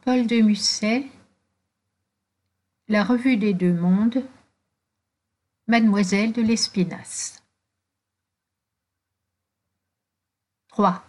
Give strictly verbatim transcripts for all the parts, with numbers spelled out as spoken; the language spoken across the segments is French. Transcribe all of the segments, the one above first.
Paul de Musset, La Revue des Deux Mondes, Mademoiselle de Lespinasse. trois.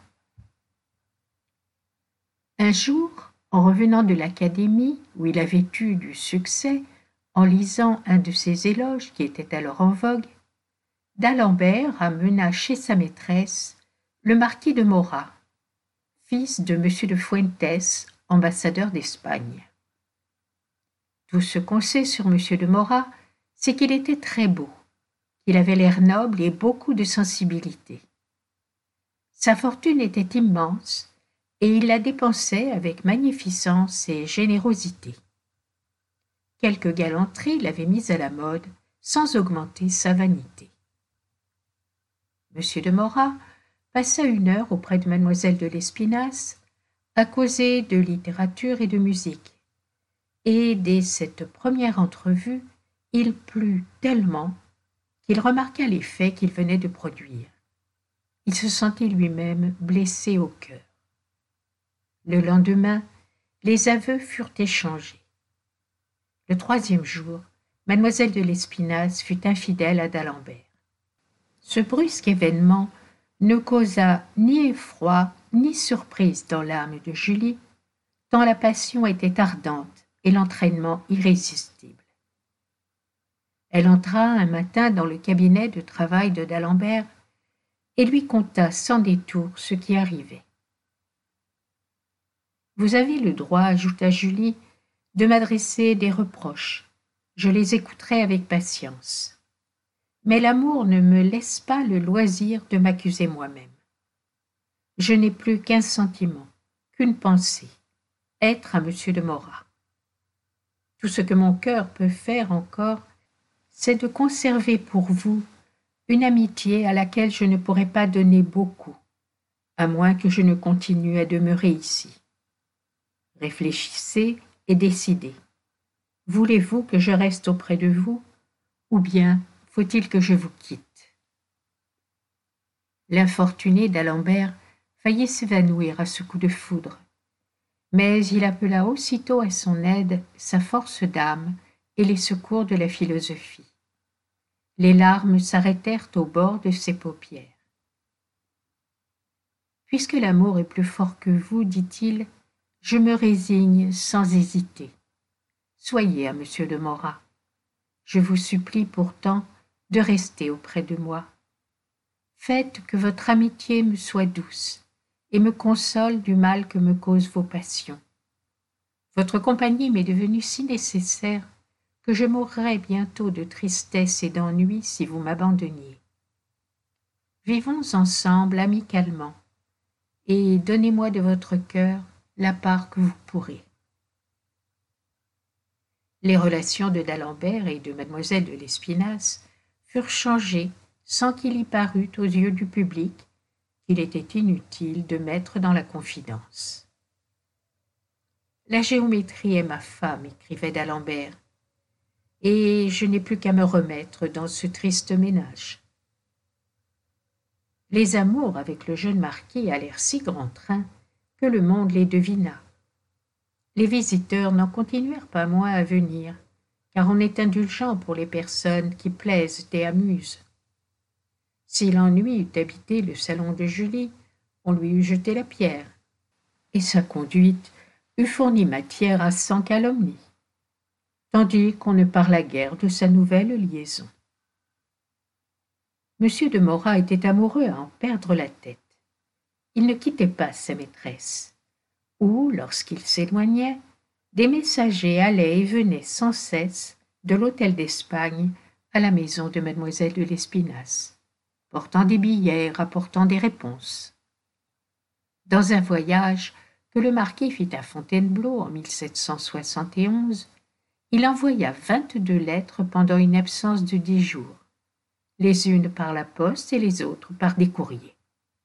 Un jour, en revenant de l'académie, où il avait eu du succès, en lisant un de ses éloges qui était alors en vogue, d'Alembert amena chez sa maîtresse le marquis de Morat, fils de M. de Fuentes, ambassadeur d'Espagne. Tout ce qu'on sait sur M. de Morat, c'est qu'il était très beau, qu'il avait l'air noble et beaucoup de sensibilité. Sa fortune était immense, et il la dépensait avec magnificence et générosité. Quelques galanteries l'avaient mis à la mode, sans augmenter sa vanité. M. de Morat passa une heure auprès de mademoiselle de Lespinasse, à causer de littérature et de musique, et dès cette première entrevue, il plut tellement qu'il remarqua l'effet qu'il venait de produire. Il se sentit lui-même blessé au cœur. Le lendemain, les aveux furent échangés. Le troisième jour, mademoiselle de Lespinasse fut infidèle à d'Alembert. Ce brusque événement ne causa ni effroi ni surprise dans l'âme de Julie, tant la passion était ardente et l'entraînement irrésistible. Elle entra un matin dans le cabinet de travail de d'Alembert et lui conta sans détour ce qui arrivait. « Vous avez le droit, ajouta Julie, de m'adresser des reproches. Je les écouterai avec patience. Mais l'amour ne me laisse pas le loisir de m'accuser moi-même. Je n'ai plus qu'un sentiment, qu'une pensée, être à M. de Morat. Tout ce que mon cœur peut faire encore, c'est de conserver pour vous une amitié à laquelle je ne pourrai pas donner beaucoup, à moins que je ne continue à demeurer ici. Réfléchissez et décidez. Voulez-vous que je reste auprès de vous, ou bien faut-il que je vous quitte ?» L'infortuné d'Alembert faillit s'évanouir à ce coup de foudre, mais il appela aussitôt à son aide sa force d'âme et les secours de la philosophie. Les larmes s'arrêtèrent au bord de ses paupières. « Puisque l'amour est plus fort que vous, dit-il, je me résigne sans hésiter. Soyez à M. de Morat. Je vous supplie pourtant de rester auprès de moi. Faites que votre amitié me soit douce et me console du mal que me causent vos passions. Votre compagnie m'est devenue si nécessaire que je mourrais bientôt de tristesse et d'ennui si vous m'abandonniez. Vivons ensemble amicalement, et donnez-moi de votre cœur la part que vous pourrez. » Les relations de d'Alembert et de mademoiselle de Lespinasse furent changées sans qu'il y parût aux yeux du public qu'il était inutile de mettre dans la confidence. « La géométrie est ma femme, » écrivait d'Alembert, « et je n'ai plus qu'à me remettre dans ce triste ménage. » Les amours avec le jeune marquis allèrent si grand train que le monde les devina. Les visiteurs n'en continuèrent pas moins à venir, car on est indulgent pour les personnes qui plaisent et amusent. Si l'ennui eût habité le salon de Julie, on lui eût jeté la pierre, et sa conduite eût fourni matière à cent calomnies, tandis qu'on ne parla guère de sa nouvelle liaison. Monsieur de Morat était amoureux à en perdre la tête. Il ne quittait pas sa maîtresse, où, lorsqu'il s'éloignait, des messagers allaient et venaient sans cesse de l'hôtel d'Espagne à la maison de mademoiselle de Lespinasse, portant des billets et rapportant des réponses. Dans un voyage que le marquis fit à Fontainebleau en mille sept cent soixante et onze, il envoya vingt-deux lettres pendant une absence de dix jours, les unes par la poste et les autres par des courriers.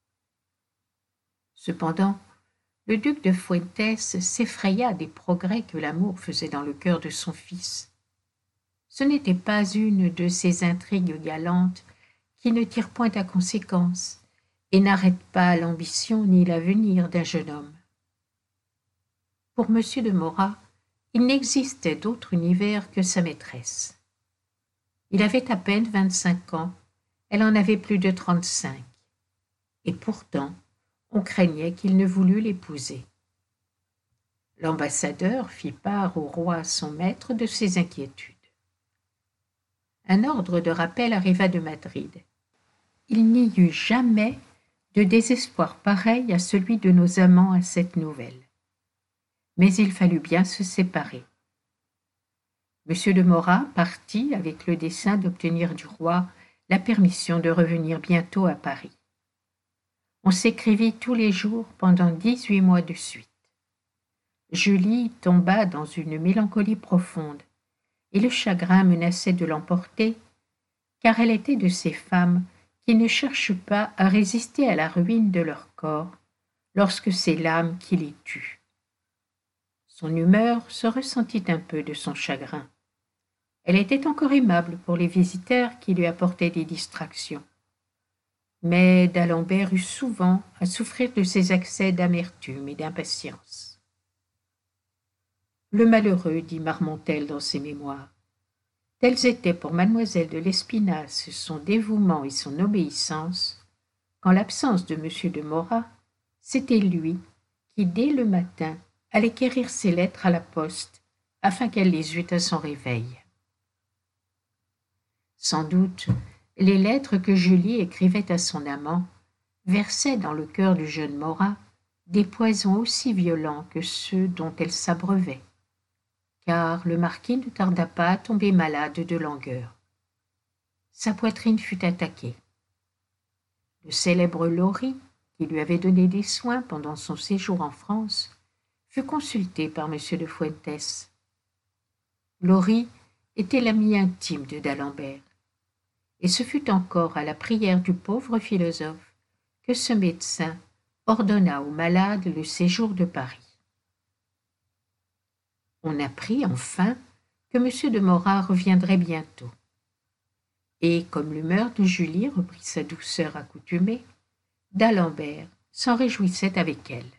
Cependant, le duc de Fuentes s'effraya des progrès que l'amour faisait dans le cœur de son fils. Ce n'était pas une de ces intrigues galantes qui ne tirent point à conséquence et n'arrêtent pas l'ambition ni l'avenir d'un jeune homme. Pour Monsieur de Morat, il n'existait d'autre univers que sa maîtresse. Il avait à peine vingt-cinq ans, elle en avait plus de trente-cinq, et pourtant on craignait qu'il ne voulût l'épouser. L'ambassadeur fit part au roi son maître de ses inquiétudes. Un ordre de rappel arriva de Madrid. Il n'y eut jamais de désespoir pareil à celui de nos amants à cette nouvelle. Mais il fallut bien se séparer. Monsieur de Morat partit avec le dessein d'obtenir du roi la permission de revenir bientôt à Paris. On s'écrivit tous les jours pendant dix-huit mois de suite. Julie tomba dans une mélancolie profonde, et le chagrin menaçait de l'emporter, car elle était de ces femmes qui ne cherchent pas à résister à la ruine de leur corps lorsque c'est l'âme qui les tue. Son humeur se ressentit un peu de son chagrin. Elle était encore aimable pour les visiteurs qui lui apportaient des distractions. Mais d'Alembert eut souvent à souffrir de ces accès d'amertume et d'impatience. Le malheureux, dit Marmontel dans ses mémoires, tels étaient pour mademoiselle de Lespinasse son dévouement et son obéissance, qu'en l'absence de Monsieur de Morat, c'était lui qui, dès le matin, allait quérir ses lettres à la poste, afin qu'elle les eût à son réveil. Sans doute, les lettres que Julie écrivait à son amant versaient dans le cœur du jeune Morat des poisons aussi violents que ceux dont elle s'abreuvait, car le marquis ne tarda pas à tomber malade de langueur. Sa poitrine fut attaquée. Le célèbre Laurie, qui lui avait donné des soins pendant son séjour en France, fut consulté par M. de Fuentes. Laurie était l'ami intime de d'Alembert, et ce fut encore à la prière du pauvre philosophe que ce médecin ordonna au malade le séjour de Paris. On apprit enfin que M. de Morat reviendrait bientôt. Et comme l'humeur de Julie reprit sa douceur accoutumée, d'Alembert s'en réjouissait avec elle.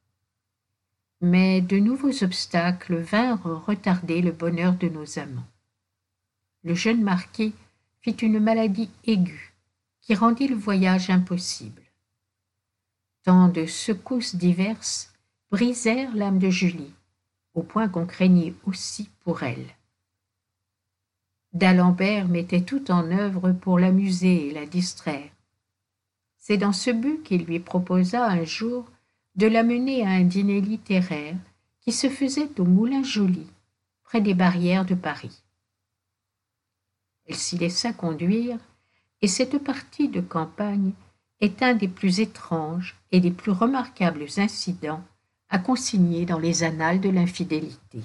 Mais de nouveaux obstacles vinrent retarder le bonheur de nos amants. Le jeune marquis fit une maladie aiguë qui rendit le voyage impossible. Tant de secousses diverses brisèrent l'âme de Julie, au point qu'on craignit aussi pour elle. D'Alembert mettait tout en œuvre pour l'amuser et la distraire. C'est dans ce but qu'il lui proposa un jour de l'amener à un dîner littéraire qui se faisait au Moulin Joly, près des barrières de Paris. Elle s'y laissa conduire, et cette partie de campagne est un des plus étranges et des plus remarquables incidents à consigner dans les annales de l'infidélité.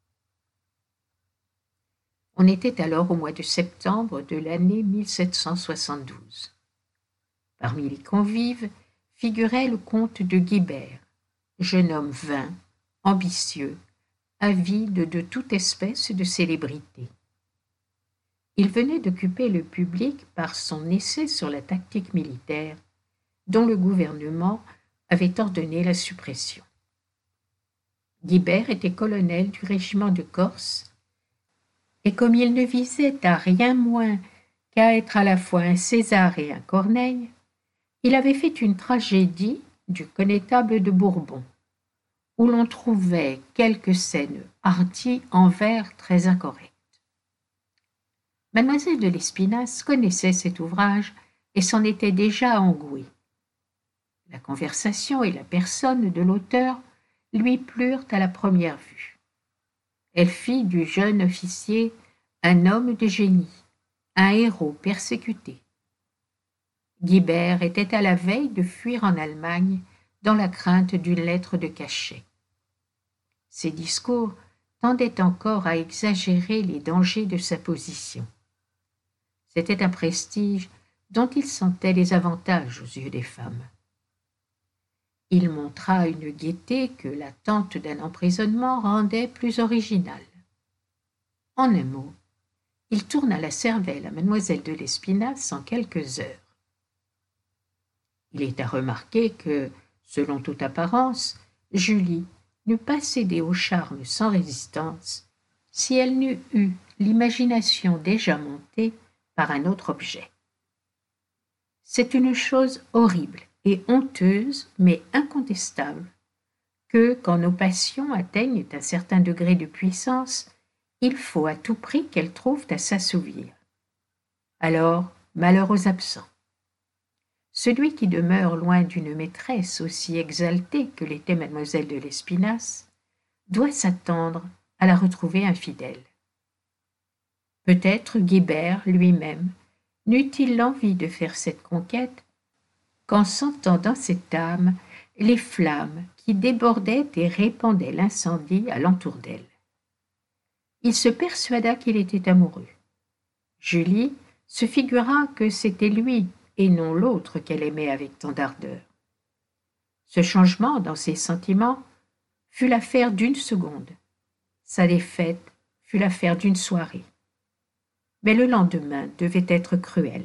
On était alors au mois de septembre de l'année mille sept cent soixante-douze. Parmi les convives figurait le comte de Guibert, jeune homme vain, ambitieux, avide de toute espèce de célébrité. Il venait d'occuper le public par son essai sur la tactique militaire, dont le gouvernement avait ordonné la suppression. Guibert était colonel du régiment de Corse, et comme il ne visait à rien moins qu'à être à la fois un César et un Corneille, il avait fait une tragédie du connétable de Bourbon, où l'on trouvait quelques scènes hardies en vers très incorrects. Mademoiselle de Lespinasse connaissait cet ouvrage et s'en était déjà engouée. La conversation et la personne de l'auteur lui plurent à la première vue. Elle fit du jeune officier un homme de génie, un héros persécuté. Guibert était à la veille de fuir en Allemagne dans la crainte d'une lettre de cachet. Ses discours tendaient encore à exagérer les dangers de sa position. C'était un prestige dont il sentait les avantages aux yeux des femmes. Il montra une gaieté que l'attente d'un emprisonnement rendait plus originale. En un mot, il tourna la cervelle à mademoiselle de Lespinasse en quelques heures. Il est à remarquer que, selon toute apparence, Julie n'eût pas cédé au charme sans résistance si elle n'eût eu l'imagination déjà montée par un autre objet. C'est une chose horrible et honteuse, mais incontestable, que, quand nos passions atteignent un certain degré de puissance, il faut à tout prix qu'elles trouvent à s'assouvir. Alors, malheur aux absents. Celui qui demeure loin d'une maîtresse aussi exaltée que l'était mademoiselle de Lespinasse doit s'attendre à la retrouver infidèle. Peut-être Guibert lui-même n'eut-il l'envie de faire cette conquête qu'en sentant dans cette âme les flammes qui débordaient et répandaient l'incendie alentour d'elle. Il se persuada qu'il était amoureux. Julie se figura que c'était lui et non l'autre qu'elle aimait avec tant d'ardeur. Ce changement dans ses sentiments fut l'affaire d'une seconde. Sa défaite fut l'affaire d'une soirée. Mais le lendemain devait être cruel.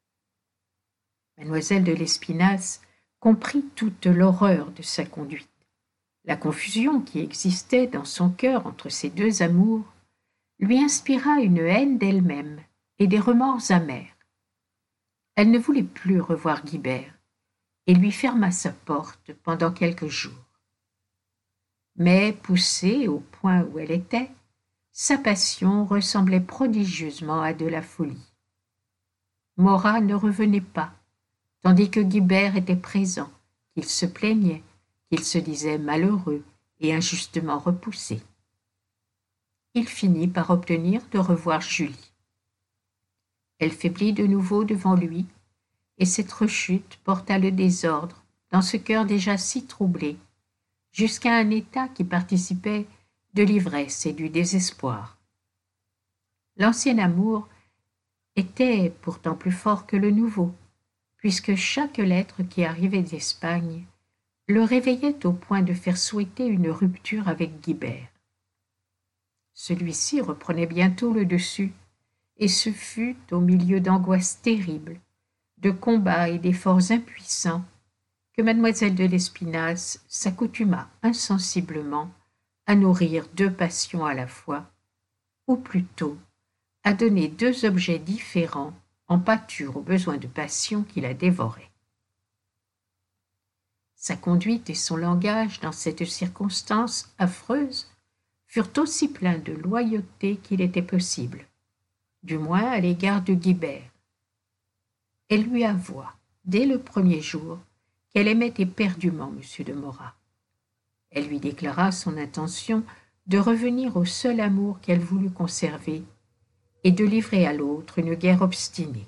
Mademoiselle de Lespinasse comprit toute l'horreur de sa conduite. La confusion qui existait dans son cœur entre ces deux amours lui inspira une haine d'elle-même et des remords amers. Elle ne voulait plus revoir Guibert et lui ferma sa porte pendant quelques jours. Mais poussée au point où elle était, sa passion ressemblait prodigieusement à de la folie. Morat ne revenait pas, tandis que Guibert était présent, qu'il se plaignait, qu'il se disait malheureux et injustement repoussé. Il finit par obtenir de revoir Julie. Elle faiblit de nouveau devant lui, et cette rechute porta le désordre dans ce cœur déjà si troublé, jusqu'à un état qui participait de l'ivresse et du désespoir. L'ancien amour était pourtant plus fort que le nouveau, puisque chaque lettre qui arrivait d'Espagne le réveillait au point de faire souhaiter une rupture avec Guibert. Celui-ci reprenait bientôt le dessus, et ce fut au milieu d'angoisses terribles, de combats et d'efforts impuissants, que mademoiselle de Lespinasse s'accoutuma insensiblement à nourrir deux passions à la fois, ou plutôt à donner deux objets différents en pâture aux besoins de passion qui la dévoraient. Sa conduite et son langage dans cette circonstance affreuse furent aussi pleins de loyauté qu'il était possible, du moins à l'égard de Guibert. Elle lui avoua, dès le premier jour, qu'elle aimait éperdument M. de Morat. Elle lui déclara son intention de revenir au seul amour qu'elle voulut conserver et de livrer à l'autre une guerre obstinée.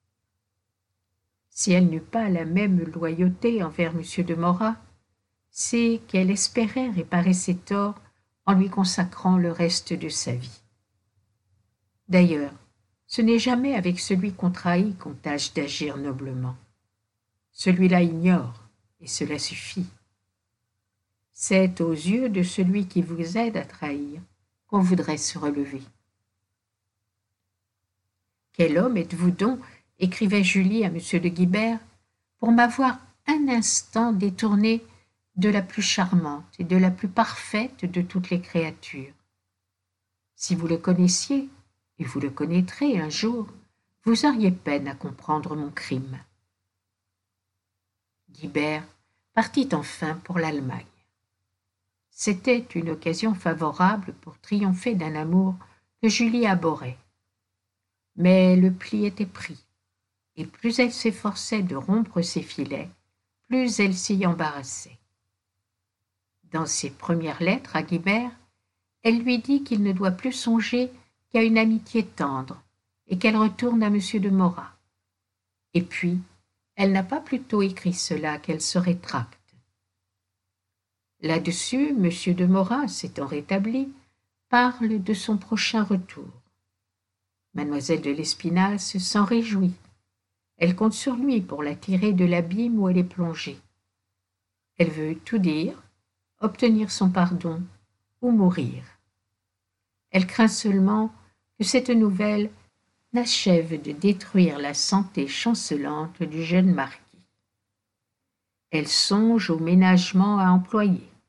Si elle n'eut pas la même loyauté envers M. de Morat, c'est qu'elle espérait réparer ses torts en lui consacrant le reste de sa vie. D'ailleurs, ce n'est jamais avec celui qu'on trahit qu'on tâche d'agir noblement. Celui-là ignore, et cela suffit. C'est aux yeux de celui qui vous aide à trahir qu'on voudrait se relever. « Quel homme êtes-vous donc, écrivait Julie à M. de Guibert, pour m'avoir un instant détourné de la plus charmante et de la plus parfaite de toutes les créatures. Si vous le connaissiez, et vous le connaîtrez un jour, vous auriez peine à comprendre mon crime. » Guibert partit enfin pour l'Allemagne. C'était une occasion favorable pour triompher d'un amour que Julie abhorrait. Mais le pli était pris, et plus elle s'efforçait de rompre ses filets, plus elle s'y embarrassait. Dans ses premières lettres à Guibert, elle lui dit qu'il ne doit plus songer qu'à une amitié tendre, et qu'elle retourne à M. de Morat. Et puis, elle n'a pas plus tôt écrit cela qu'elle se rétracte. Là-dessus, M. de Morat, s'étant rétabli, parle de son prochain retour. Mademoiselle de Lespinasse s'en réjouit. Elle compte sur lui pour la tirer de l'abîme où elle est plongée. Elle veut tout dire, obtenir son pardon ou mourir. Elle craint seulement que cette nouvelle n'achève de détruire la santé chancelante du jeune marquis. Elle songe au ménagement à employer, et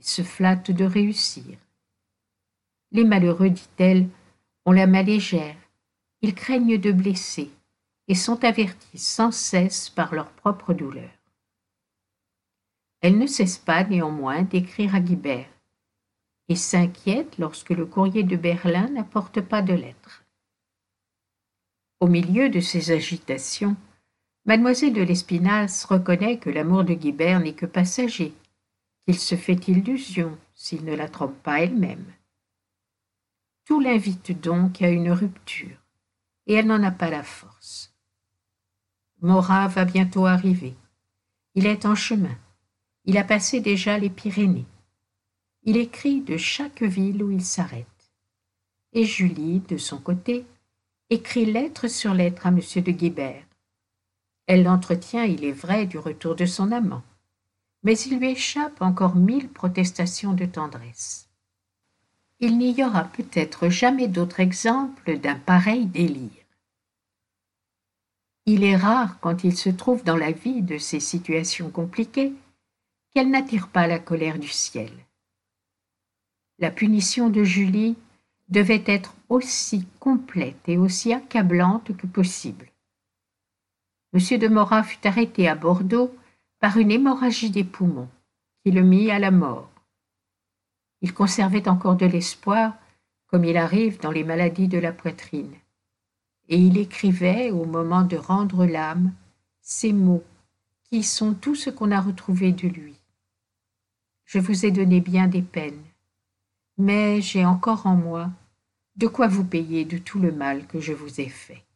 Ils se flattent de réussir. Les malheureux, dit-elle, ont la main légère. Ils craignent de blesser et sont avertis sans cesse par leur propre douleur. Elle ne cesse pas néanmoins d'écrire à Guibert et s'inquiète lorsque le courrier de Berlin n'apporte pas de lettres. Au milieu de ces agitations, mademoiselle de Lespinasse reconnaît que l'amour de Guibert n'est que passager, qu'il se fait illusion s'il ne la trompe pas elle-même. Tout l'invite donc à une rupture, et elle n'en a pas la force. Morat va bientôt arriver. Il est en chemin. Il a passé déjà les Pyrénées. Il écrit de chaque ville où il s'arrête. Et Julie, de son côté, écrit lettre sur lettre à M. de Guibert. Elle l'entretient, il est vrai, du retour de son amant, mais il lui échappe encore mille protestations de tendresse. Il n'y aura peut-être jamais d'autre exemple d'un pareil délire. Il est rare, quand il se trouve dans la vie de ces situations compliquées, qu'elle n'attire pas la colère du ciel. La punition de Julie devait être aussi complète et aussi accablante que possible. M. de Morat fut arrêté à Bordeaux par une hémorragie des poumons, qui le mit à la mort. Il conservait encore de l'espoir, comme il arrive dans les maladies de la poitrine, et il écrivait, au moment de rendre l'âme, ces mots qui sont tout ce qu'on a retrouvé de lui. Je vous ai donné bien des peines, mais j'ai encore en moi de quoi vous payer de tout le mal que je vous ai fait.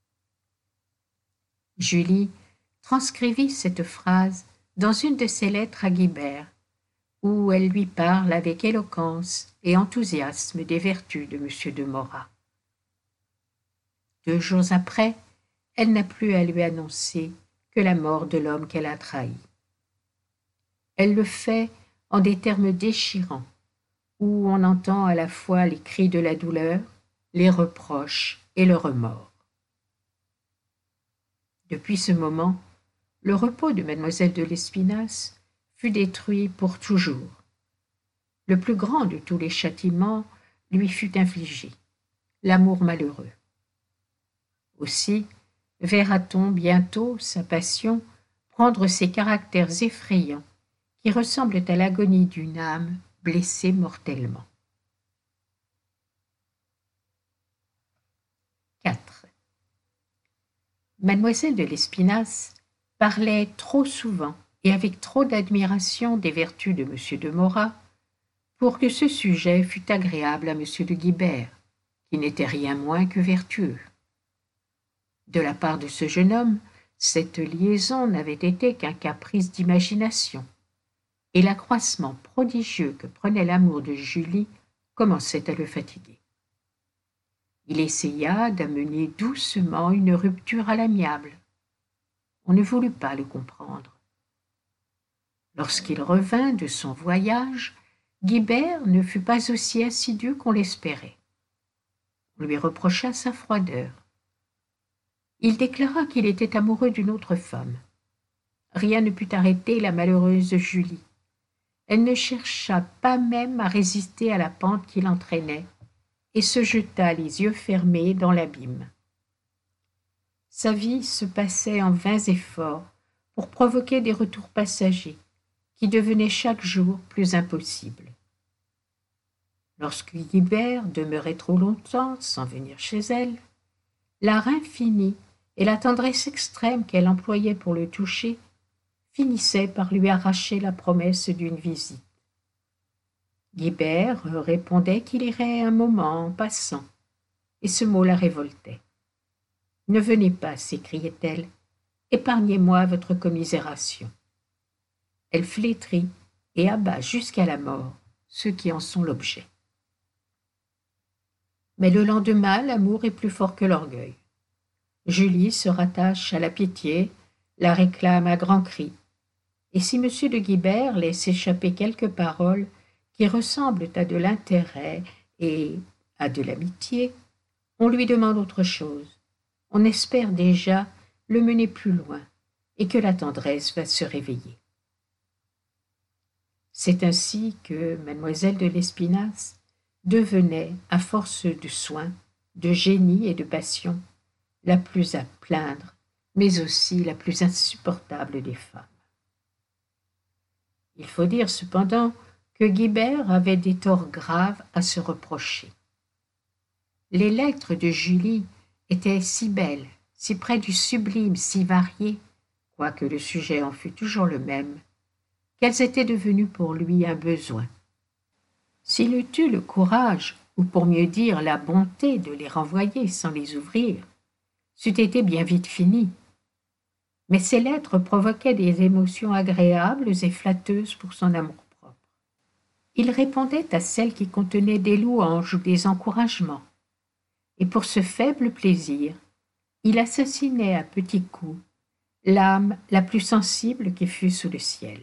Julie transcrivit cette phrase dans une de ses lettres à Guibert, où elle lui parle avec éloquence et enthousiasme des vertus de M. de Morat. Deux jours après, elle n'a plus à lui annoncer que la mort de l'homme qu'elle a trahi. Elle le fait en des termes déchirants, où on entend à la fois les cris de la douleur, les reproches et le remords. Depuis ce moment, le repos de mademoiselle de Lespinasse fut détruit pour toujours. Le plus grand de tous les châtiments lui fut infligé, l'amour malheureux. Aussi verra-t-on bientôt sa passion prendre ces caractères effrayants qui ressemblent à l'agonie d'une âme blessée mortellement. quatre. Mademoiselle de Lespinasse parlait trop souvent et avec trop d'admiration des vertus de M. de Morat pour que ce sujet fût agréable à M. de Guibert, qui n'était rien moins que vertueux. De la part de ce jeune homme, cette liaison n'avait été qu'un caprice d'imagination, et l'accroissement prodigieux que prenait l'amour de Julie commençait à le fatiguer. Il essaya d'amener doucement une rupture à l'amiable. On ne voulut pas le comprendre. Lorsqu'il revint de son voyage, Guibert ne fut pas aussi assidu qu'on l'espérait. On lui reprocha sa froideur. Il déclara qu'il était amoureux d'une autre femme. Rien ne put arrêter la malheureuse Julie. Elle ne chercha pas même à résister à la pente qui l'entraînait et se jeta les yeux fermés dans l'abîme. Sa vie se passait en vains efforts pour provoquer des retours passagers qui devenaient chaque jour plus impossibles. Lorsque Guibert demeurait trop longtemps sans venir chez elle, l'art infini et la tendresse extrême qu'elle employait pour le toucher finissaient par lui arracher la promesse d'une visite. Guibert répondait qu'il irait un moment en passant, et ce mot la révoltait. « Ne venez pas, s'écriait-elle, épargnez-moi votre commisération. » Elle flétrit et abat jusqu'à la mort ceux qui en sont l'objet. Mais le lendemain, l'amour est plus fort que l'orgueil. Julie se rattache à la pitié, la réclame à grands cris. Et si M. de Guibert laisse échapper quelques paroles qui ressemblent à de l'intérêt et à de l'amitié, on lui demande autre chose. On espère déjà le mener plus loin et que la tendresse va se réveiller. C'est ainsi que mademoiselle de Lespinasse devenait, à force de soins, de génie et de passion, la plus à plaindre, mais aussi la plus insupportable des femmes. Il faut dire cependant que Guibert avait des torts graves à se reprocher. Les lettres de Julie étaient si belles, si près du sublime, si variées, quoique le sujet en fût toujours le même, qu'elles étaient devenues pour lui un besoin. S'il eût eu le courage, ou pour mieux dire la bonté de les renvoyer sans les ouvrir, c'eût été bien vite fini. Mais ces lettres provoquaient des émotions agréables et flatteuses pour son amour-propre. Il répondait à celles qui contenaient des louanges ou des encouragements, et pour ce faible plaisir, il assassinait à petits coups l'âme la plus sensible qui fût sous le ciel.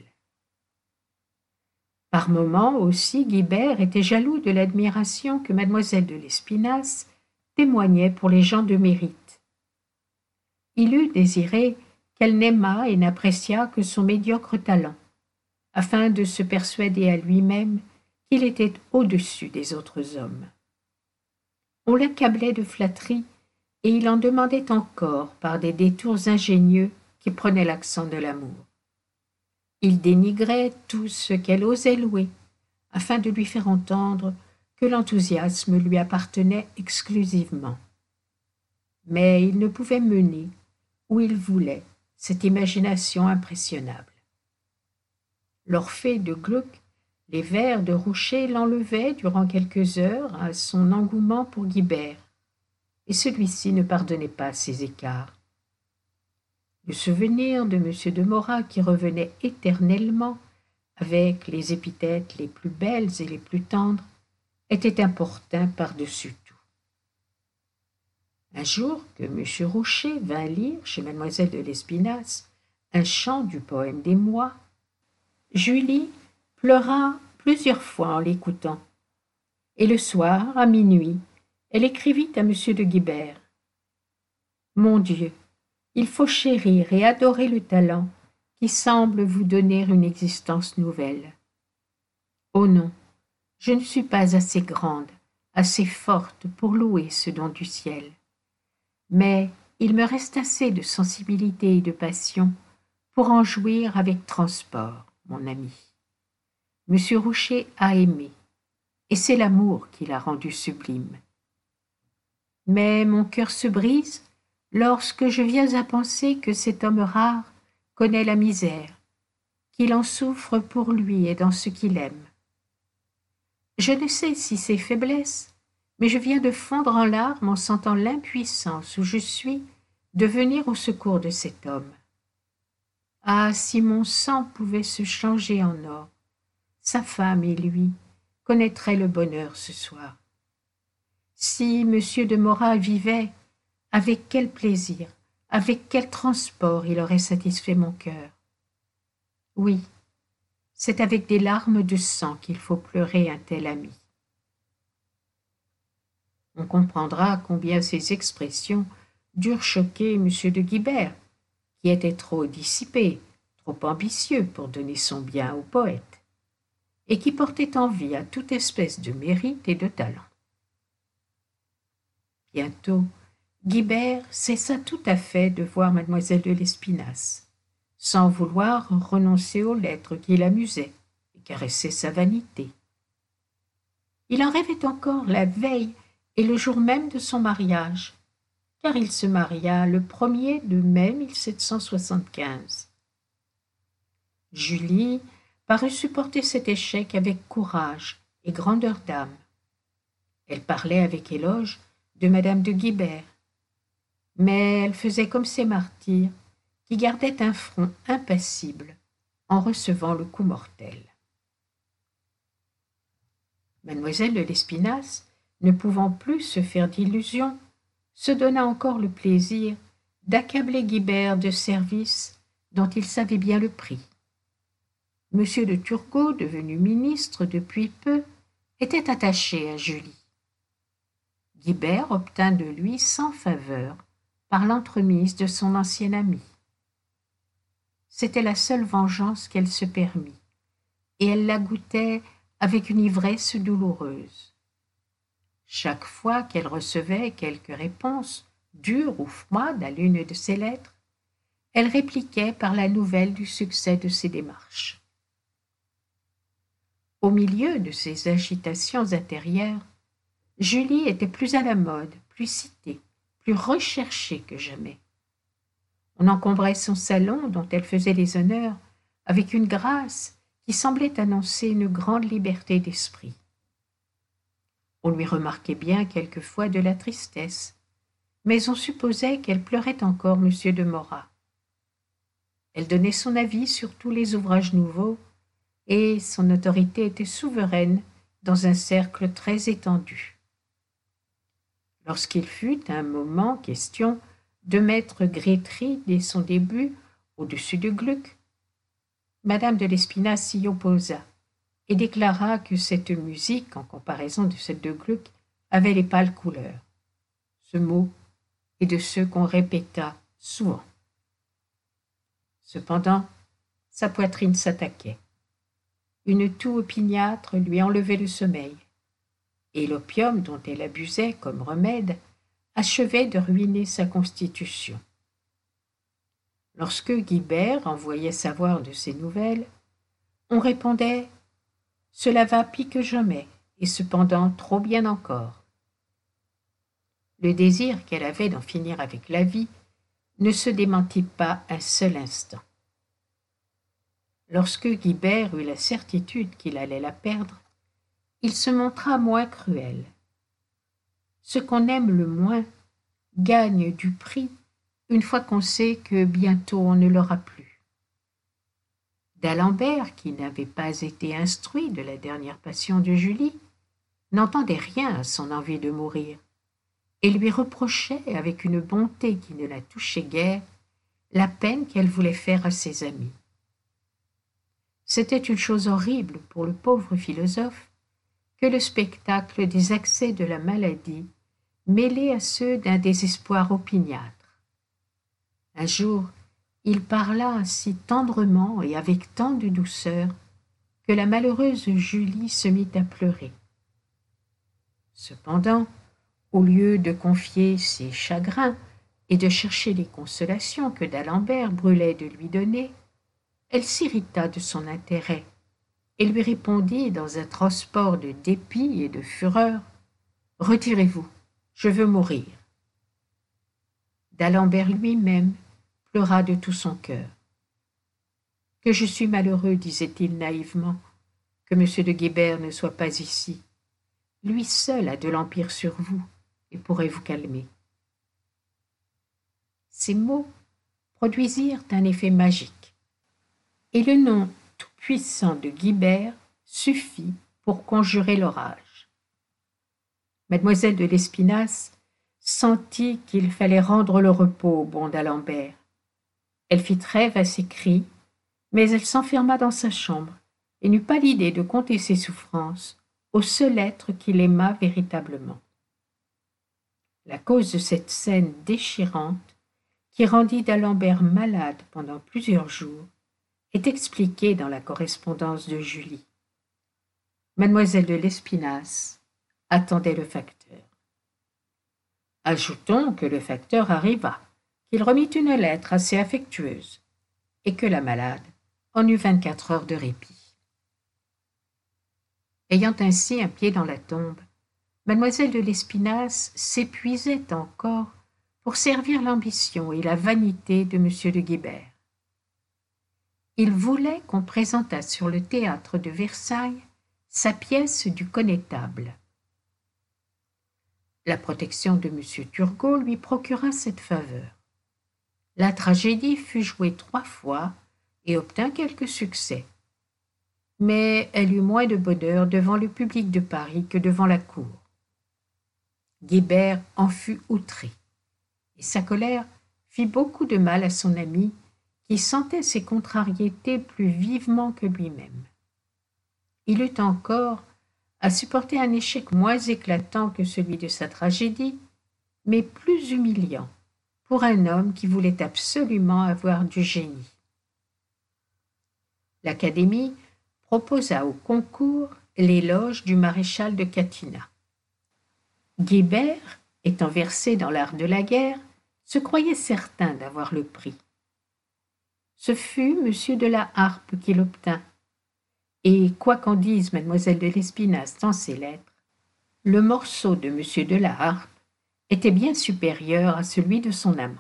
Par moments aussi, Guibert était jaloux de l'admiration que mademoiselle de Lespinasse témoignait pour les gens de mérite. Il eût désiré qu'elle n'aimât et n'appréciât que son médiocre talent, afin de se persuader à lui-même qu'il était au-dessus des autres hommes. On l'accablait de flatteries, et il en demandait encore par des détours ingénieux qui prenaient l'accent de l'amour. Il dénigrait tout ce qu'elle osait louer, afin de lui faire entendre que l'enthousiasme lui appartenait exclusivement. Mais il ne pouvait mener, où il voulait, cette imagination impressionnable. L'Orphée de Gluck, les vers de Roucher l'enlevaient durant quelques heures à son engouement pour Guibert, et celui-ci ne pardonnait pas ces écarts. Le souvenir de M. de Morat qui revenait éternellement, avec les épithètes les plus belles et les plus tendres, était importun par-dessus tout. Un jour que M. Roucher vint lire chez mademoiselle de Lespinasse un chant du poème des Mois, Julie pleura plusieurs fois en l'écoutant, et le soir, à minuit, elle écrivit à M. de Guibert. « Mon Dieu, il faut chérir et adorer le talent qui semble vous donner une existence nouvelle. Oh non, je ne suis pas assez grande, assez forte pour louer ce don du ciel. Mais il me reste assez de sensibilité et de passion pour en jouir avec transport, mon ami. Monsieur Roucher a aimé, et c'est l'amour qui l'a rendu sublime. Mais mon cœur se brise lorsque je viens à penser que cet homme rare connaît la misère, qu'il en souffre pour lui et dans ce qu'il aime. Je ne sais si c'est faiblesse, mais je viens de fondre en larmes en sentant l'impuissance où je suis de venir au secours de cet homme. Ah, si mon sang pouvait se changer en or, sa femme et lui connaîtraient le bonheur ce soir. Si monsieur de Morat vivait, avec quel plaisir, avec quel transport il aurait satisfait mon cœur. Oui, c'est avec des larmes de sang qu'il faut pleurer un tel ami. » On comprendra combien ces expressions durent choquer M. de Guibert, qui était trop dissipé, trop ambitieux pour donner son bien au poète, et qui portait envie à toute espèce de mérite et de talent. Bientôt, Guibert cessa tout à fait de voir mademoiselle de Lespinasse, sans vouloir renoncer aux lettres qui l'amusaient et caressaient sa vanité. Il en rêvait encore la veille et le jour même de son mariage, car il se maria le premier de mai mille sept cent soixante-quinze. Julie parut supporter cet échec avec courage et grandeur d'âme. Elle parlait avec éloge de madame de Guibert, mais elle faisait comme ces martyrs qui gardaient un front impassible en recevant le coup mortel. Mademoiselle de Lespinasse, ne pouvant plus se faire d'illusions, se donna encore le plaisir d'accabler Guibert de services dont il savait bien le prix. Monsieur de Turgot, devenu ministre depuis peu, était attaché à Julie. Guibert obtint de lui cent faveurs par l'entremise de son ancien ami. C'était la seule vengeance qu'elle se permit, et elle la goûtait avec une ivresse douloureuse. Chaque fois qu'elle recevait quelque réponse, dure ou froide, à l'une de ses lettres, elle répliquait par la nouvelle du succès de ses démarches. Au milieu de ces agitations intérieures, Julie était plus à la mode, plus citée, plus recherchée que jamais. On encombrait son salon, dont elle faisait les honneurs, avec une grâce qui semblait annoncer une grande liberté d'esprit. On lui remarquait bien quelquefois de la tristesse, mais on supposait qu'elle pleurait encore Monsieur de Morat. Elle donnait son avis sur tous les ouvrages nouveaux, et son autorité était souveraine dans un cercle très étendu. Lorsqu'il fut un moment question de mettre Grétry dès son début au-dessus de Gluck, Madame de Lespinasse s'y opposa et déclara que cette musique, en comparaison de celle de Gluck, avait les pâles couleurs. Ce mot est de ceux qu'on répéta souvent. Cependant, sa poitrine s'attaquait. Une toux opiniâtre lui enlevait le sommeil, et l'opium dont elle abusait comme remède achevait de ruiner sa constitution. Lorsque Guibert envoyait savoir de ses nouvelles, on répondait « Cela va pis que jamais, et cependant trop bien encore ». Le désir qu'elle avait d'en finir avec la vie ne se démentit pas un seul instant. Lorsque Guibert eut la certitude qu'il allait la perdre, il se montra moins cruel. Ce qu'on aime le moins gagne du prix une fois qu'on sait que bientôt on ne l'aura plus. D'Alembert, qui n'avait pas été instruit de la dernière passion de Julie, n'entendait rien à son envie de mourir, et lui reprochait, avec une bonté qui ne la touchait guère, la peine qu'elle voulait faire à ses amis. C'était une chose horrible pour le pauvre philosophe que le spectacle des accès de la maladie mêlés à ceux d'un désespoir opiniâtre. Un jour, il parla si tendrement et avec tant de douceur que la malheureuse Julie se mit à pleurer. Cependant, au lieu de confier ses chagrins et de chercher les consolations que d'Alembert brûlait de lui donner, elle s'irrita de son intérêt et lui répondit dans un transport de dépit et de fureur « Retirez-vous, je veux mourir ». D'Alembert lui-même pleura de tout son cœur. « Que je suis malheureux, disait-il naïvement, que M. de Guébert ne soit pas ici. Lui seul a de l'empire sur vous et pourrait vous calmer. » Ces mots produisirent un effet magique, et le nom tout-puissant de Guibert suffit pour conjurer l'orage. Mademoiselle de Lespinasse sentit qu'il fallait rendre le repos au bon d'Alembert. Elle fit trêve à ses cris, mais elle s'enferma dans sa chambre et n'eut pas l'idée de conter ses souffrances au seul être qu'il aima véritablement. La cause de cette scène déchirante, qui rendit d'Alembert malade pendant plusieurs jours, est expliquée dans la correspondance de Julie. Mademoiselle de Lespinasse attendait le facteur. Ajoutons que le facteur arriva, qu'il remit une lettre assez affectueuse, et que la malade en eut vingt-quatre heures de répit. Ayant ainsi un pied dans la tombe, Mademoiselle de Lespinasse s'épuisait encore pour servir l'ambition et la vanité de Monsieur de Guébert. Il voulait qu'on présentât sur le théâtre de Versailles sa pièce du connétable. La protection de Monsieur Turgot lui procura cette faveur. La tragédie fut jouée trois fois et obtint quelques succès. Mais elle eut moins de bonheur devant le public de Paris que devant la cour. Guébert en fut outré, et sa colère fit beaucoup de mal à son ami, qui sentait ses contrariétés plus vivement que lui-même. Il eut encore à supporter un échec moins éclatant que celui de sa tragédie, mais plus humiliant pour un homme qui voulait absolument avoir du génie. L'Académie proposa au concours l'éloge du maréchal de Catinat. Guibert, étant versé dans l'art de la guerre, se croyait certain d'avoir le prix. Ce fut Monsieur de la Harpe qui l'obtint, et quoi qu'en dise mademoiselle de Lespinasse dans ses lettres, le morceau de Monsieur de la Harpe était bien supérieur à celui de son amant.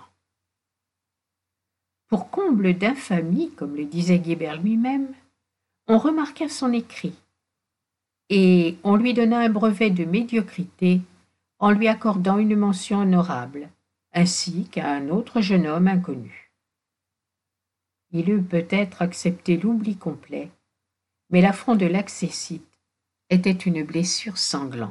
Pour comble d'infamie, comme le disait Guibert lui-même, on remarqua son écrit, et on lui donna un brevet de médiocrité en lui accordant une mention honorable, ainsi qu'à un autre jeune homme inconnu. Il eût peut-être accepté l'oubli complet, mais l'affront de l'accessite était une blessure sanglante.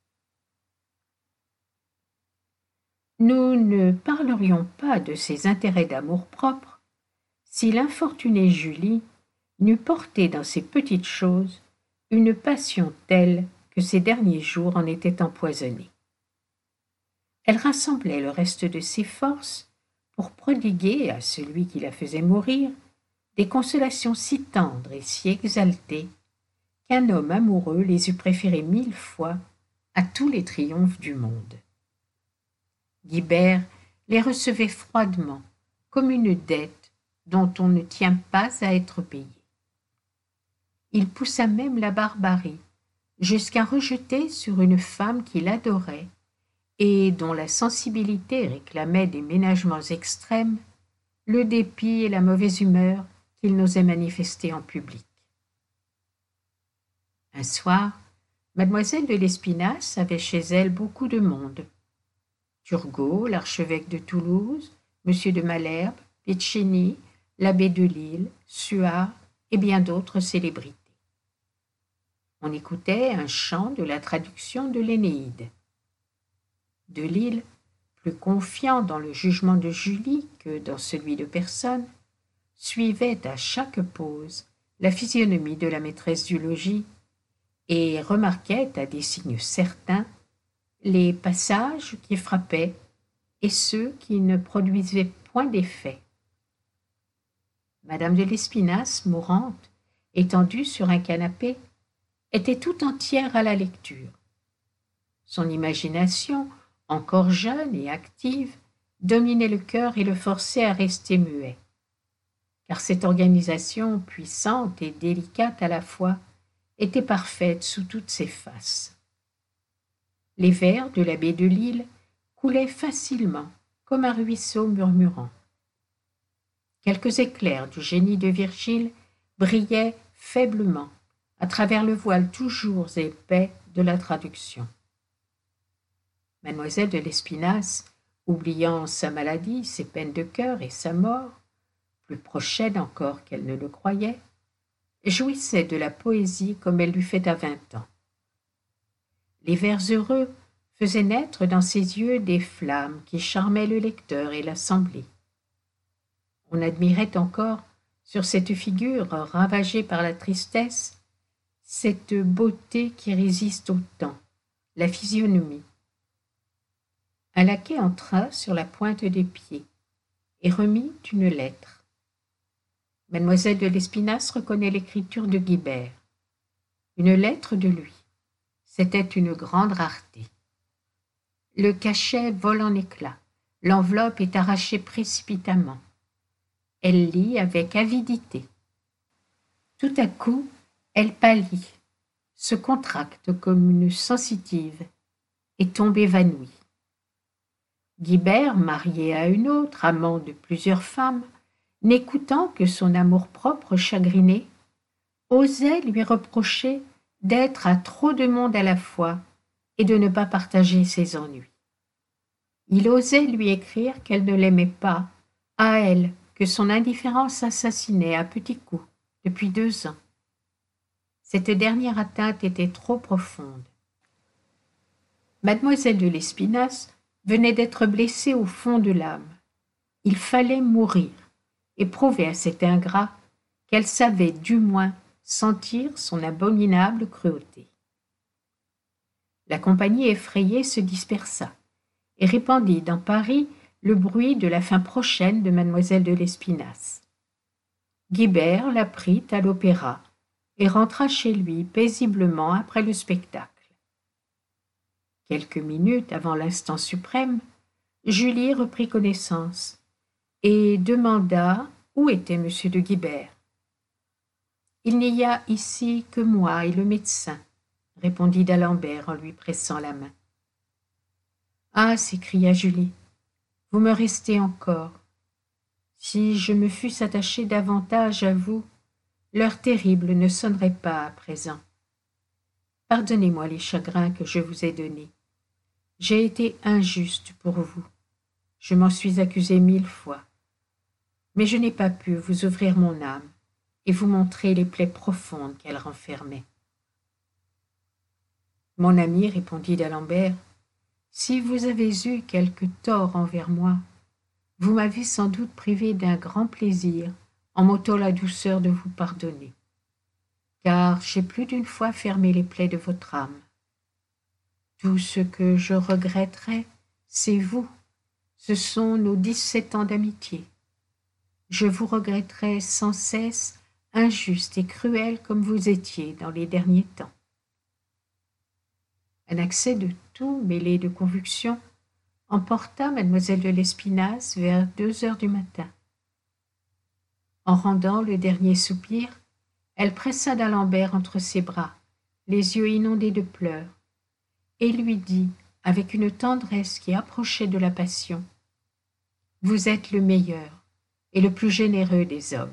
Nous ne parlerions pas de ses intérêts d'amour-propre si l'infortunée Julie n'eût porté dans ces petites choses une passion telle que ses derniers jours en étaient empoisonnés. Elle rassemblait le reste de ses forces pour prodiguer à celui qui la faisait mourir des consolations si tendres et si exaltées qu'un homme amoureux les eût préférées mille fois à tous les triomphes du monde. Guibert les recevait froidement, comme une dette dont on ne tient pas à être payé. Il poussa même la barbarie, jusqu'à rejeter sur une femme qu'il adorait et dont la sensibilité réclamait des ménagements extrêmes, le dépit et la mauvaise humeur qu'il n'osait manifester en public. Un soir, mademoiselle de Lespinasse avait chez elle beaucoup de monde. Turgot, l'archevêque de Toulouse, monsieur de Malherbe, Piccini, l'abbé de Lille, Suard et bien d'autres célébrités. On écoutait un chant de la traduction de l'Énéide. De Lille, plus confiant dans le jugement de Julie que dans celui de personne, suivait à chaque pause la physionomie de la maîtresse du logis et remarquait à des signes certains les passages qui frappaient et ceux qui ne produisaient point d'effet. Madame de Lespinasse, mourante, étendue sur un canapé, était tout entière à la lecture. Son imagination, encore jeune et active, dominait le cœur et le forçait à rester muet. Car cette organisation puissante et délicate à la fois était parfaite sous toutes ses faces. Les vers de l'abbé de Lille coulaient facilement, comme un ruisseau murmurant. Quelques éclairs du génie de Virgile brillaient faiblement à travers le voile toujours épais de la traduction. Mademoiselle de Lespinasse, oubliant sa maladie, ses peines de cœur et sa mort, plus prochaine encore qu'elle ne le croyait, jouissait de la poésie comme elle l'eût fait à vingt ans. Les vers heureux faisaient naître dans ses yeux des flammes qui charmaient le lecteur et l'assemblée. On admirait encore, sur cette figure ravagée par la tristesse, cette beauté qui résiste au temps, la physionomie. Un laquais entra sur la pointe des pieds et remit une lettre. Mademoiselle de Lespinasse reconnaît l'écriture de Guibert. Une lettre de lui. C'était une grande rareté. Le cachet vole en éclats. L'enveloppe est arrachée précipitamment. Elle lit avec avidité. Tout à coup, elle pâlit, se contracte comme une sensitive et tombe évanouie. Guibert, marié à une autre, amant de plusieurs femmes, n'écoutant que son amour-propre chagriné, osait lui reprocher d'être à trop de monde à la fois et de ne pas partager ses ennuis. Il osait lui écrire qu'elle ne l'aimait pas, à elle, que son indifférence assassinait à petits coups depuis deux ans. Cette dernière atteinte était trop profonde. Mademoiselle de Lespinasse venait d'être blessée au fond de l'âme. Il fallait mourir et prouver à cet ingrat qu'elle savait du moins sentir son abominable cruauté. La compagnie effrayée se dispersa et répandit dans Paris le bruit de la fin prochaine de mademoiselle de Lespinasse. Guibert la prit à l'opéra et rentra chez lui paisiblement après le spectacle. Quelques minutes avant l'instant suprême, Julie reprit connaissance et demanda où était monsieur de Guibert. « Il n'y a ici que moi et le médecin, » répondit d'Alembert en lui pressant la main. « Ah » s'écria Julie, « vous me restez encore. Si je me fusse attachée davantage à vous, l'heure terrible ne sonnerait pas à présent. Pardonnez-moi les chagrins que je vous ai donnés. J'ai été injuste pour vous. Je m'en suis accusée mille fois. Mais je n'ai pas pu vous ouvrir mon âme et vous montrer les plaies profondes qu'elle renfermait. » « Mon ami, » répondit d'Alembert, « si vous avez eu quelque tort envers moi, vous m'avez sans doute privé d'un grand plaisir en m'ôtant la douceur de vous pardonner, car j'ai plus d'une fois fermé les plaies de votre âme. Tout ce que je regretterais, c'est vous, ce sont nos dix-sept ans d'amitié. Je vous regretterais sans cesse, injuste et cruel comme vous étiez dans les derniers temps. » Un accès de toux mêlé de convulsion emporta mademoiselle de Lespinasse vers deux heures du matin. En rendant le dernier soupir, elle pressa d'Alembert entre ses bras, les yeux inondés de pleurs, et lui dit, avec une tendresse qui approchait de la passion, « Vous êtes le meilleur et le plus généreux des hommes. »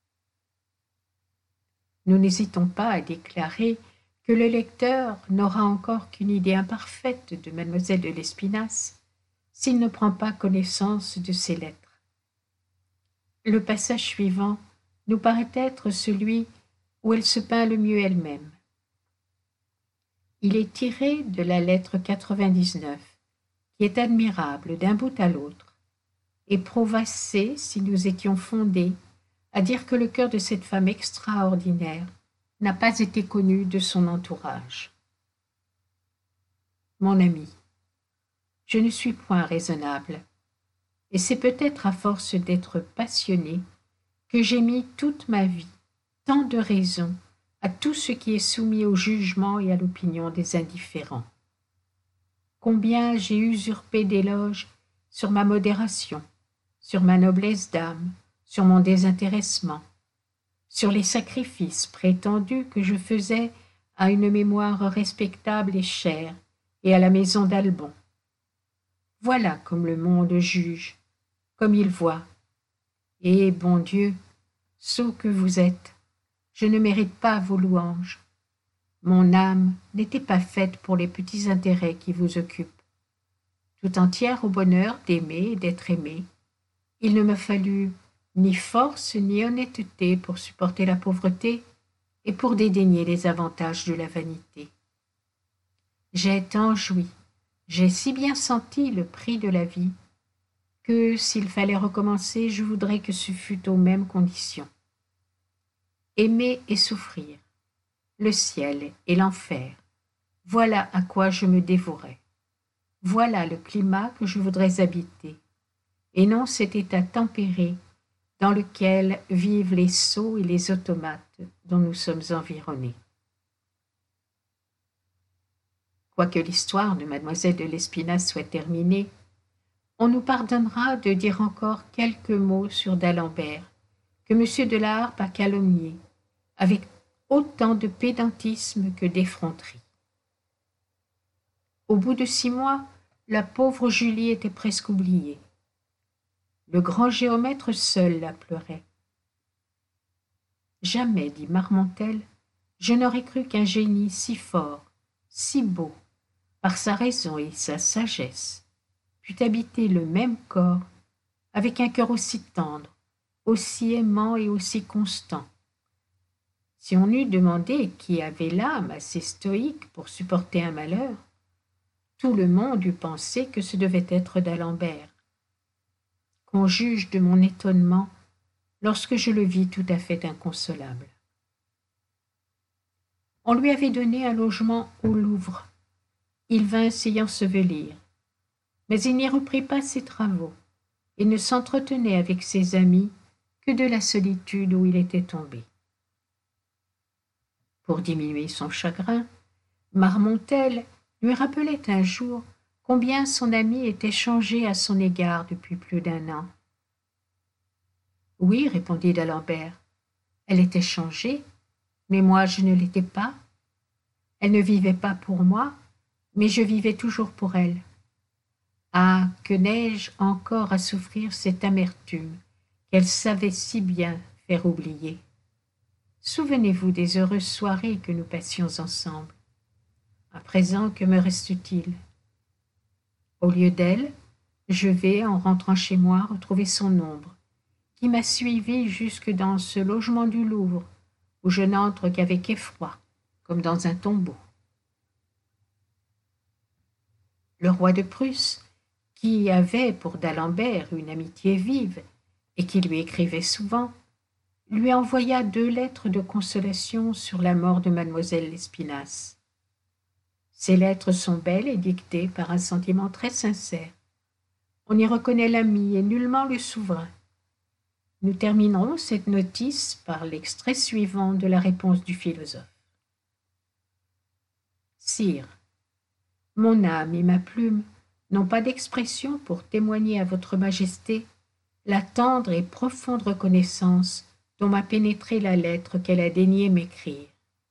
Nous n'hésitons pas à déclarer que le lecteur n'aura encore qu'une idée imparfaite de mademoiselle de Lespinasse s'il ne prend pas connaissance de ses lettres. Le passage suivant nous paraît être celui où elle se peint le mieux elle-même. Il est tiré de la lettre quatre-vingt-dix-neuf, qui est admirable d'un bout à l'autre, et prouve assez, si nous étions fondés, à dire que le cœur de cette femme extraordinaire n'a pas été connu de son entourage. Mon ami, je ne suis point raisonnable, et c'est peut-être à force d'être passionné que j'ai mis toute ma vie tant de raison à tout ce qui est soumis au jugement et à l'opinion des indifférents. Combien j'ai usurpé d'éloges sur ma modération, sur ma noblesse d'âme, sur mon désintéressement, sur les sacrifices prétendus que je faisais à une mémoire respectable et chère et à la maison d'Albon. Voilà comme le monde juge, comme il voit. Et, bon Dieu, sot que vous êtes, je ne mérite pas vos louanges. Mon âme n'était pas faite pour les petits intérêts qui vous occupent. Tout entière au bonheur d'aimer et d'être aimée, il ne me fallut ni force ni honnêteté pour supporter la pauvreté et pour dédaigner les avantages de la vanité. J'ai tant joui, j'ai si bien senti le prix de la vie, que s'il fallait recommencer, je voudrais que ce fût aux mêmes conditions. Aimer et souffrir, le ciel et l'enfer, voilà à quoi je me dévorais. Voilà le climat que je voudrais habiter, et non cet état tempéré dans lequel vivent les sots et les automates dont nous sommes environnés. Quoique l'histoire de mademoiselle de Lespinasse soit terminée, on nous pardonnera de dire encore quelques mots sur d'Alembert, que M. de la Harpe a calomnié, avec autant de pédantisme que d'effronterie. Au bout de six mois, la pauvre Julie était presque oubliée. Le grand géomètre seul la pleurait. Jamais, dit Marmontel, je n'aurais cru qu'un génie si fort, si beau, par sa raison et sa sagesse, pût habiter le même corps, avec un cœur aussi tendre, aussi aimant et aussi constant. Si on eût demandé qui avait l'âme assez stoïque pour supporter un malheur, tout le monde eût pensé que ce devait être d'Alembert. Qu'on juge de mon étonnement lorsque je le vis tout à fait inconsolable. On lui avait donné un logement au Louvre. Il vint s'y ensevelir, mais il n'y reprit pas ses travaux et ne s'entretenait avec ses amis que de la solitude où il était tombé. Pour diminuer son chagrin, Marmontel lui rappelait un jour combien son amie était changée à son égard depuis plus d'un an. « Oui, répondit d'Alembert, elle était changée, mais moi je ne l'étais pas. Elle ne vivait pas pour moi, mais je vivais toujours pour elle. Ah, que n'ai-je encore à souffrir cette amertume qu'elle savait si bien faire oublier. Souvenez-vous des heureuses soirées que nous passions ensemble. À présent, que me reste-t-il? Au lieu d'elle, je vais, en rentrant chez moi, retrouver son ombre, qui m'a suivi jusque dans ce logement du Louvre, où je n'entre qu'avec effroi, comme dans un tombeau. » Le roi de Prusse, qui avait pour d'Alembert une amitié vive et qui lui écrivait souvent, lui envoya deux lettres de consolation sur la mort de mademoiselle Lespinasse. Ces lettres sont belles et dictées par un sentiment très sincère. On y reconnaît l'ami et nullement le souverain. Nous terminerons cette notice par l'extrait suivant de la réponse du philosophe. Sire, mon âme et ma plume n'ont pas d'expression pour témoigner à votre majesté la tendre et profonde reconnaissance dont m'a pénétré la lettre qu'elle a daigné m'écrire.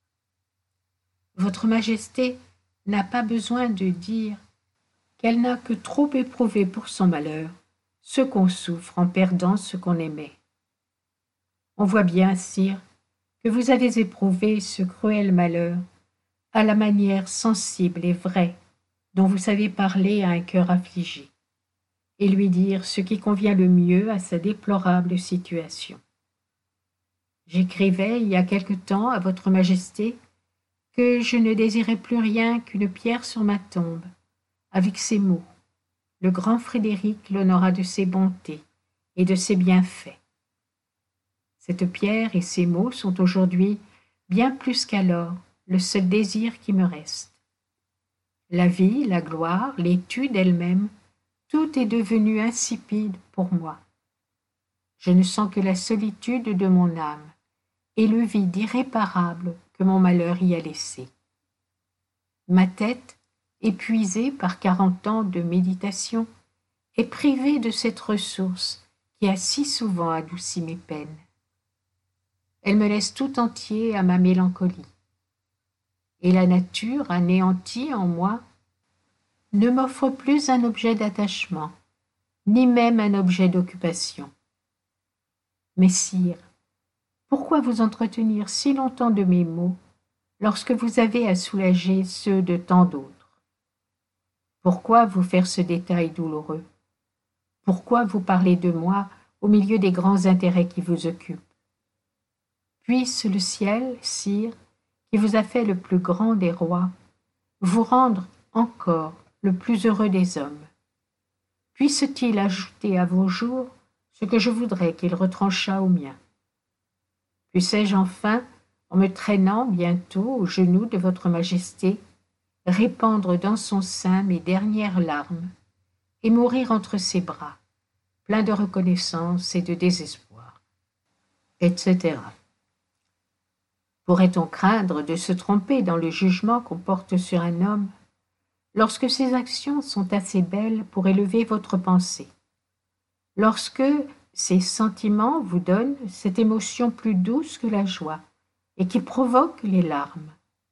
Votre majesté n'a pas besoin de dire qu'elle n'a que trop éprouvé pour son malheur ce qu'on souffre en perdant ce qu'on aimait. On voit bien, sire, que vous avez éprouvé ce cruel malheur à la manière sensible et vraie dont vous savez parler à un cœur affligé, et lui dire ce qui convient le mieux à sa déplorable situation. J'écrivais il y a quelque temps à votre majesté que je ne désirais plus rien qu'une pierre sur ma tombe, avec ces mots: le grand Frédéric l'honora de ses bontés et de ses bienfaits. Cette pierre et ces mots sont aujourd'hui, bien plus qu'alors, le seul désir qui me reste. La vie, la gloire, l'étude elle-même, tout est devenu insipide pour moi. Je ne sens que la solitude de mon âme et le vide irréparable que mon malheur y a laissé. Ma tête, épuisée par quarante ans de méditation, est privée de cette ressource qui a si souvent adouci mes peines. Elle me laisse tout entier à ma mélancolie. Et la nature, anéantie en moi, ne m'offre plus un objet d'attachement, ni même un objet d'occupation. Mais sire, pourquoi vous entretenir si longtemps de mes maux, lorsque vous avez à soulager ceux de tant d'autres? Pourquoi vous faire ce détail douloureux? Pourquoi vous parler de moi au milieu des grands intérêts qui vous occupent? Puisse le ciel, sire, qui vous a fait le plus grand des rois, vous rendre encore le plus heureux des hommes. Puisse-t-il ajouter à vos jours ce que je voudrais qu'il retranchât aux miens. Puissé-je enfin, en me traînant bientôt aux genoux de votre majesté, répandre dans son sein mes dernières larmes et mourir entre ses bras, plein de reconnaissance et de désespoir, et cetera. Pourrait-on craindre de se tromper dans le jugement qu'on porte sur un homme, lorsque ses actions sont assez belles pour élever votre pensée, lorsque ses sentiments vous donnent cette émotion plus douce que la joie et qui provoque les larmes?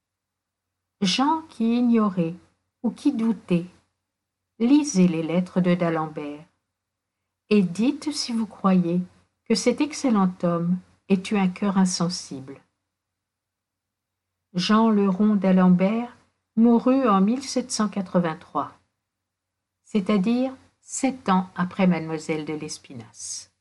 Gens qui ignoraient ou qui doutaient, lisez les lettres de d'Alembert et dites si vous croyez que cet excellent homme ait eu un cœur insensible. Jean le Rond d'Alembert mourut en mille sept cent quatre-vingt-trois, c'est-à-dire sept ans après mademoiselle de Lespinasse.